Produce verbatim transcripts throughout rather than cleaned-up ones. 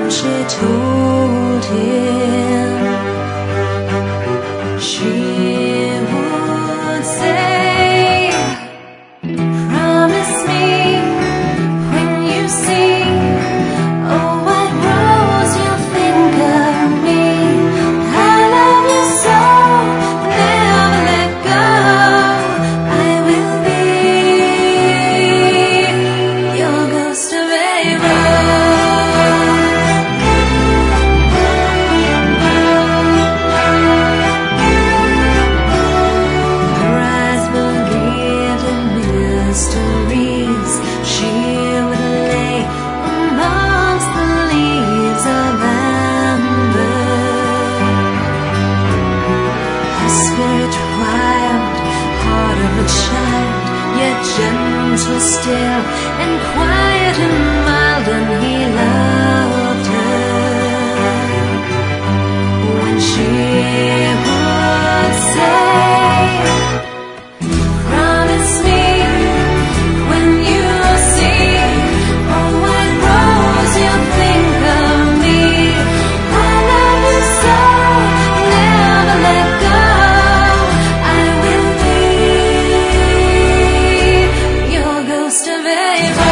she told him she would say, promise me when you see a white rose you'll think of me. I love you so, never let go. I will be your ghost of a rose. Gentle still and quiet and mild, and he loved her when she would say, promise me when you see a white rose you'll think of me. I love you so, never let go. I will be your ghost of a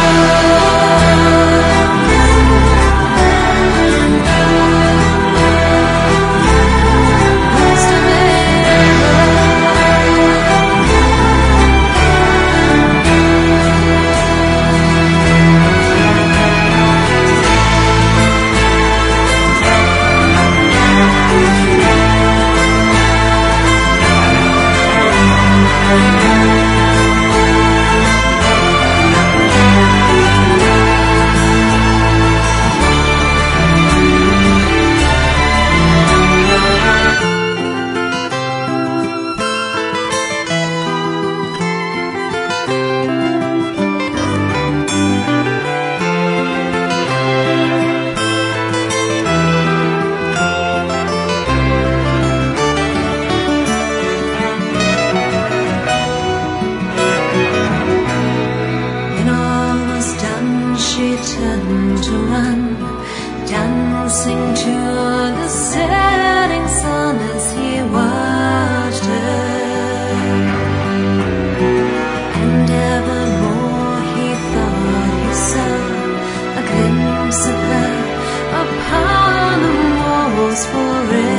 she turned to run, dancing to the setting sun as he watched her. And evermore he thought he saw a glimpse of her upon the walls forever.